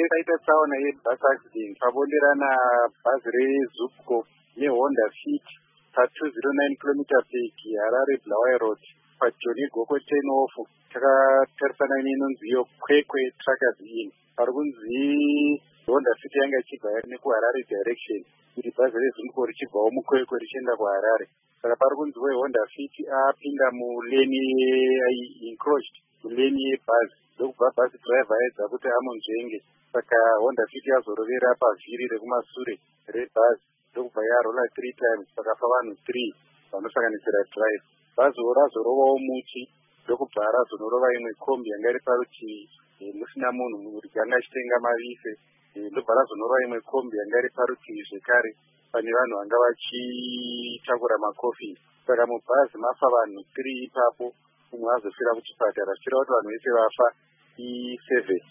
paita tsaona yebus accident pabonderana bhazi rezupco neHonda Fit pa209 km pegi Harare Bulawayo Road paJohny Goko 10 off takatarisana inonzi Kwekwe Truckers Inn. Pari kunzi Honda Fit yanga ichibva nekuHarare direction iri bhazi rezupco richibvawo muKwekwe richienda kuHarare. Saka pari kunzi Honda Fit apinda muleni encroached muleni yebhazi ndokubva bhazi driver aedza kuti amunzvenge. Saka Honda Fit yazorovera pavhiri rekumashure rebhazi ndokubva yarola 3 times pakafa vanhu 3 vanosanganisira driver. Bhazi razorovawo muti ndokubva razonorova imwe kombi yanga iri parutivi musina munhu yanga achitenga mavise ndobva razonorova imwe kombi yanga iri parutivi zvekare pane vanhu vanga vachitakura makofi. Saka mubhazi mafa vanhu 3 ipapo, umwe azofira kuchipatara zvichireva kuti vanhu vese vafa i7.